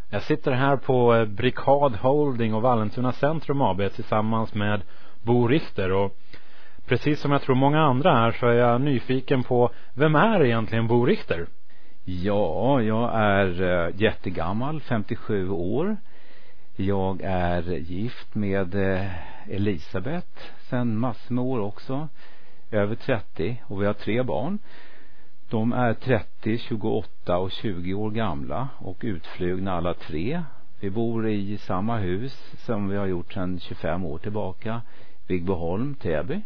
Jag sitter här på Brikad Holding och Vallentuna Centrum AB tillsammans med Bo Richter, och precis som jag tror många andra här så är jag nyfiken på, vem är egentligen Bo Richter? Ja, jag är jättegammal, 57 år. Jag är gift med Elisabeth sedan massor med år också, över 30, och vi har 3 barn. De är 30, 28 och 20 år gamla och utflugna alla 3. Vi bor i samma hus som vi har gjort sedan 25 år tillbaka, Vigboholm, Täby.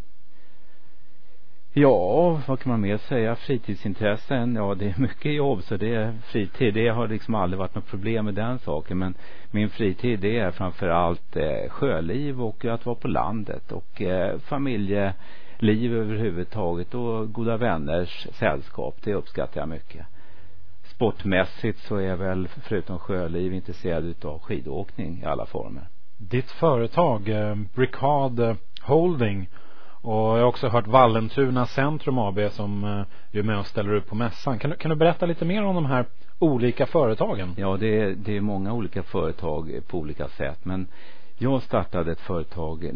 Ja, vad kan man mer säga? Fritidsintressen, ja det är mycket jobb, så det är fritid. Det har liksom aldrig varit något problem med den saken, men min fritid det är framförallt sjöliv och att vara på landet och familjeliv överhuvudtaget och goda vänners sällskap, det uppskattar jag mycket. Sportmässigt så är jag väl förutom sjöliv intresserad utav skidåkning i alla former. Ditt företag, Brikad Holding, och jag har också hört Vallentuna Centrum AB som är med och ställer upp på mässan. Kan du berätta lite mer om de här olika företagen? Ja, det är många olika företag på olika sätt, men jag startade ett företag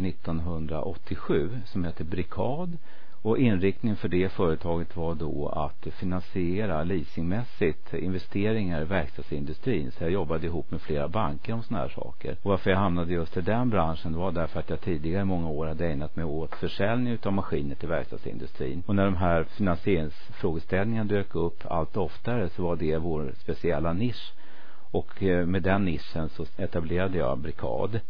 1987 som heter Brikad, och inriktningen för det företaget var då att finansiera leasingmässigt investeringar i verkstadsindustrin. Så jag jobbade ihop med flera banker om såna här saker. Och varför jag hamnade just i den branschen var därför att jag tidigare i många år hade ägnat mig åt försäljning av maskiner till verkstadsindustrin. Och när de här finansieringsfrågeställningarna dök upp allt oftare så var det vår speciella nisch. Och med den nischen så etablerade jag Brikad.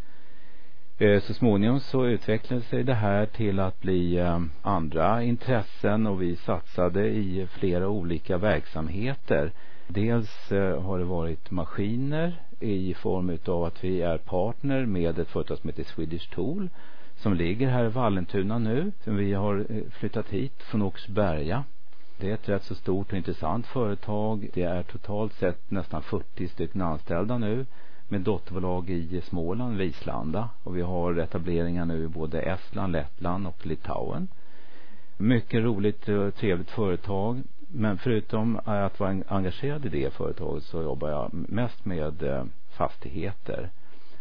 Så småningom så utvecklade sig det här till att bli andra intressen, och vi satsade i flera olika verksamheter. Dels har det varit maskiner i form av att vi är partner med ett företag som heter Swedish Tool som ligger här i Vallentuna nu, som vi har flyttat hit från Åkersberga. Det är ett rätt så stort och intressant företag. Det är totalt sett nästan 40 stycken anställda nu, med dotterbolag i Småland, Vislanda, och vi har etableringar nu i både Estland, Lettland och Litauen. Mycket roligt och trevligt företag, men förutom att vara engagerad i det företaget så jobbar jag mest med fastigheter.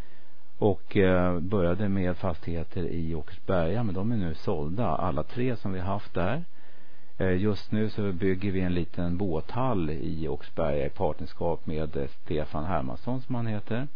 Och började med fastigheter i Åkersberga, men de är nu sålda, alla 3 som vi har haft där. Just nu så bygger vi en liten båthall i Åkersberga i partnerskap med Stefan Hermansson som han heter.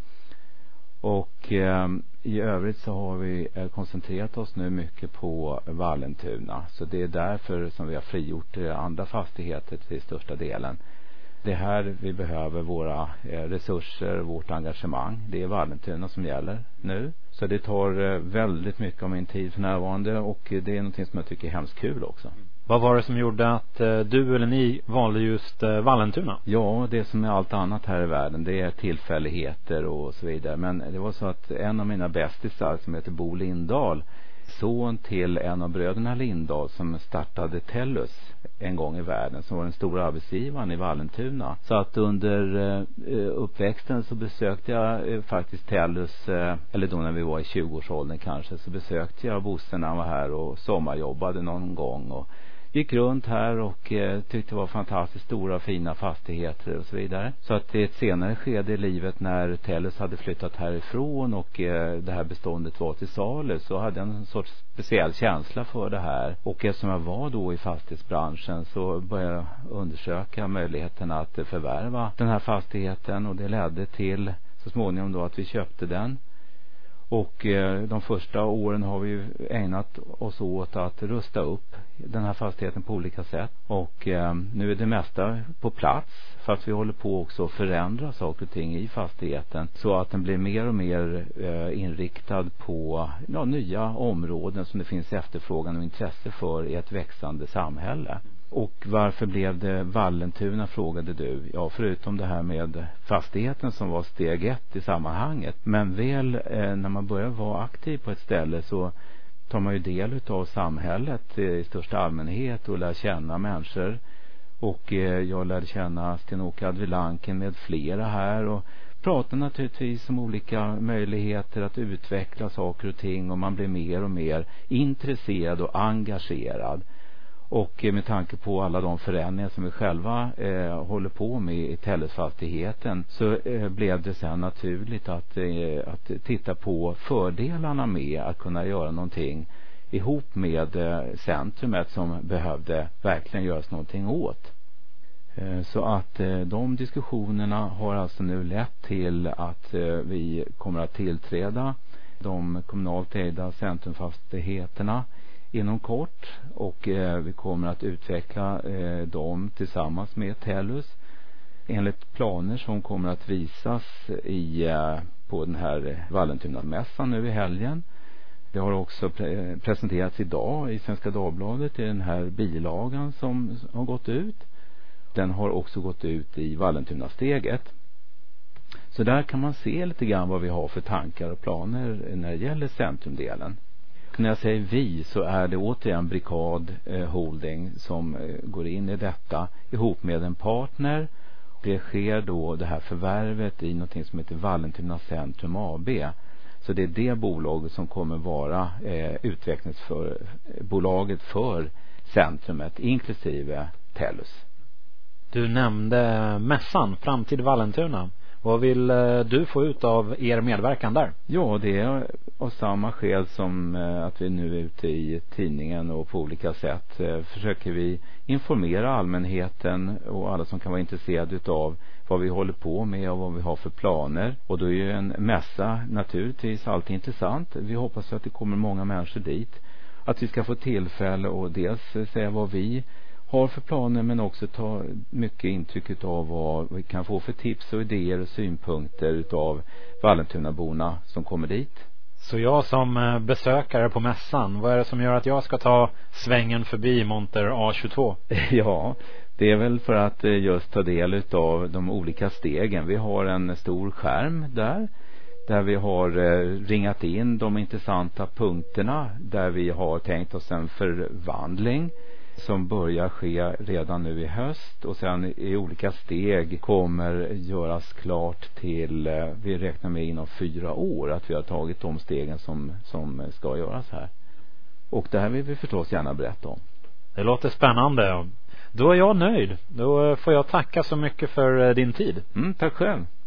Och i övrigt så har vi koncentrerat oss nu mycket på Vallentuna. Så det är därför som vi har frigjort andra fastigheter till största delen. Det här vi behöver våra resurser, vårt engagemang. Det är Vallentuna som gäller nu. Så det tar väldigt mycket av min tid för närvarande, och det är någonting som jag tycker är hemskt kul också. Vad var det som gjorde att du eller ni valde just Vallentuna? Ja, det som är allt annat här i världen, det är tillfälligheter och så vidare. Men det var så att en av mina bästisar som heter Bo Lindahl, son till en av bröderna Lindahl som startade Tellus en gång i världen, som var den stora arbetsgivaren i Vallentuna. Så att under uppväxten så besökte jag faktiskt Tellus, eller då när vi var i 20-årsåldern kanske, så besökte jag Bosse när han var här och sommarjobbade någon gång och gick runt här och tyckte det var fantastiskt stora fina fastigheter och så vidare. Så att i ett senare skede i livet när Tellus hade flyttat härifrån och det här beståndet var till salu, så hade jag en sorts speciell känsla för det här. Och eftersom jag var då i fastighetsbranschen så började jag undersöka möjligheten att förvärva den här fastigheten, och det ledde till så småningom då att vi köpte den. Och de första åren har vi ägnat oss åt att rusta upp den här fastigheten på olika sätt. Och nu är det mesta på plats, för att vi håller på också att förändra saker och ting i fastigheten så att den blir mer och mer inriktad på nya områden som det finns efterfrågan och intresse för i ett växande samhälle. Och varför blev det Vallentuna, frågade du? Ja, förutom det här med fastigheten som var steg 1 i sammanhanget. Men väl när man börjar vara aktiv på ett ställe så tar man ju del av samhället i största allmänhet och lär känna människor. Och jag lärde känna Sten-Åke Advilanken med flera här och pratar naturligtvis om olika möjligheter att utveckla saker och ting, och man blir mer och mer intresserad och engagerad. Och med tanke på alla de förändringar som vi själva håller på med i Tellus-fastigheten så blev det sen naturligt att titta på fördelarna med att kunna göra någonting ihop med centrumet som behövde verkligen göras någonting åt. Så att de diskussionerna har alltså nu lett till att vi kommer att tillträda de kommunalt ägda centrumfastigheterna inom kort, och vi kommer att utveckla dem tillsammans med Tellus enligt planer som kommer att visas på den här Vallentuna-mässan nu i helgen. Det har också presenterats idag i Svenska Dagbladet i den här bilagan som har gått ut. Den har också gått ut i Vallentuna-steget. Så där kan man se lite grann vad vi har för tankar och planer när det gäller centrumdelen. När jag säger vi så är det återigen Brikad Holding som går in i detta ihop med en partner. Det sker då det här förvärvet i något som heter Vallentuna Centrum AB. Så det är det bolaget som kommer vara utvecklingsbolaget för centrumet inklusive Tellus. Du nämnde mässan Framtid Vallentuna. Vad vill du få ut av er medverkan där? Ja, det är av samma skäl som att vi nu är ute i tidningen och på olika sätt försöker vi informera allmänheten och alla som kan vara intresserade utav vad vi håller på med och vad vi har för planer. Och då är ju en mässa naturligtvis alltid intressant. Vi hoppas att det kommer många människor dit. Att vi ska få tillfälle och dels säga vad vi har för planer, men också ta mycket intryck av vad vi kan få för tips och idéer och synpunkter utav Vallentunaborna som kommer dit. Så jag som besökare på mässan, vad är det som gör att jag ska ta svängen förbi monter A22? Ja, det är väl för att just ta del utav de olika stegen. Vi har en stor skärm där vi har ringat in de intressanta punkterna där vi har tänkt oss en förvandling som börjar ske redan nu i höst och sen i olika steg kommer göras klart till, vi räknar med inom 4 år att vi har tagit de stegen som ska göras här. Och det här vill vi förstås gärna berätta om. Det låter spännande. Då är jag nöjd. Då får jag tacka så mycket för din tid. Tack själv.